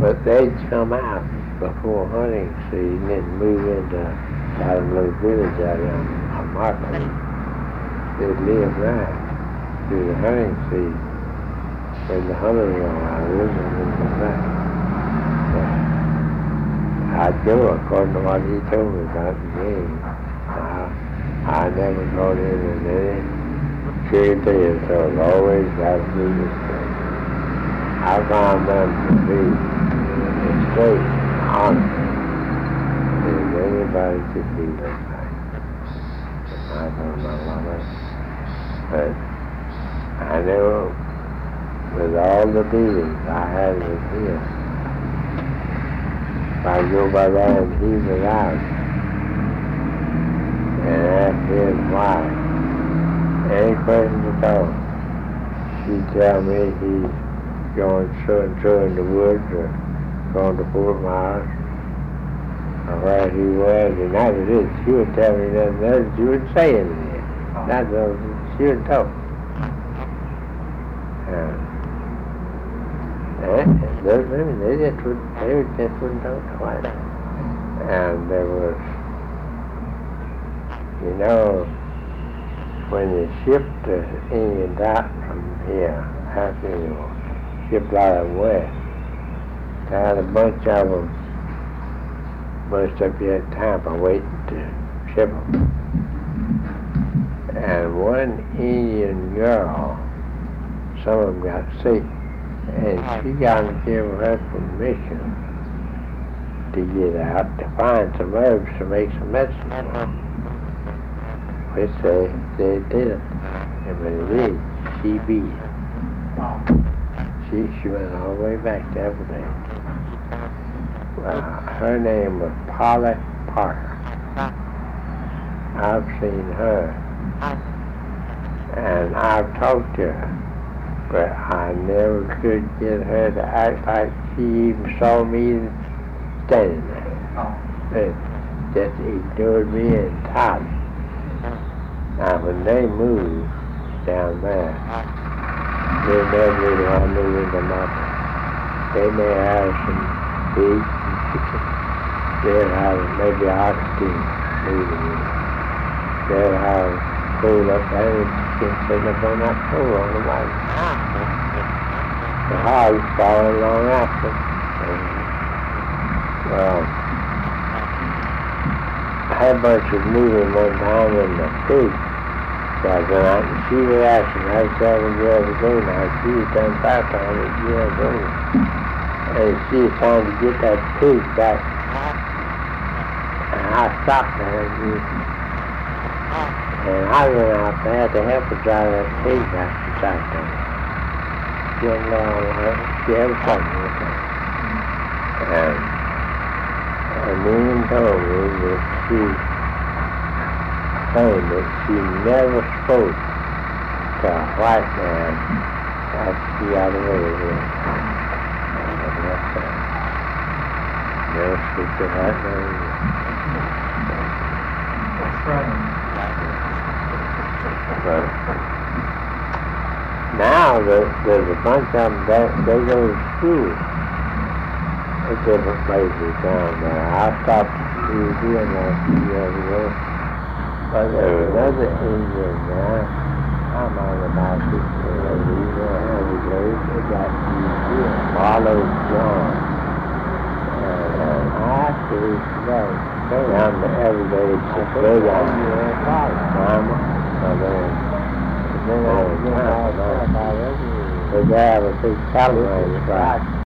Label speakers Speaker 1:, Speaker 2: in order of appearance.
Speaker 1: But they'd come out before hunting season and move into out of a little village out on Markham. They'd live there through the hunting season when the hunters were around, and then come back. I'd go according to what he told me about the game. I never got in any security, so I've always got to do this thing. I found them to be straight, honest, as anybody could be like that. I don't know what else. But I know with all the dealings I had with him, if I go by there and he was out and ask his wife any question at all, she'd tell me he's going so and so in the woods or going to Fort Myers or where he was, and that was it. She would tell me nothing else. She wouldn't say anything. That's all. She wouldn't talk. Those women, they just wouldn't talk twice. And there was, you know, when they shipped the Indians out from here, after they were shipped out of west, they had a bunch of them bunched up here at Tampa waiting to ship them. And one Indian girl, some of them got sick, and she got to give her permission to get out to find some herbs to make some medicine for them, which they did. And when they did, she beat it. She went all the way back to Everglades. Her name was Polly Parker. I've seen her, and I've talked to her, but I never could get her to act like she even saw me standing there. It just ignored me entirely. Now, when they moved down there, they never really want to move into nothing. They may have some pigs and chickens. They'll have maybe oxen moving in. They'll have coal up there and chickens sitting up on that pole on the wagon. The hogs following along after. Well, I had a bunch of moving one time in the creek. So I went out and she was asking, I was 7 years ago now, she was done 500 years old. And she was trying to get that pig back. And I stopped her and I went out there to help her drive that pig back to Southtown. She had something with her. And Nene told me that she claimed that she never spoke to a white man after she got away with him. Never speak to a white man.
Speaker 2: That's right.
Speaker 1: But now there's a bunch of them that they go to school at different places down there. I stopped to Louisiana a few years ago, but there was another Indian there. I'm on about 6 years ago. They got Museum, Barlow John. And I actually go down to Everglades to go down there and Mama. And then I was they have a big cattle ranch